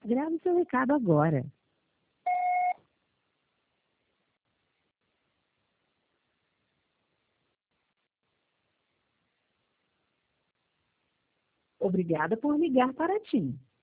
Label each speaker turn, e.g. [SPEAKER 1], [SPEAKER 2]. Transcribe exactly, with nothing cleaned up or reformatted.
[SPEAKER 1] Grave seu recado agora. Obrigada por ligar para a TIM.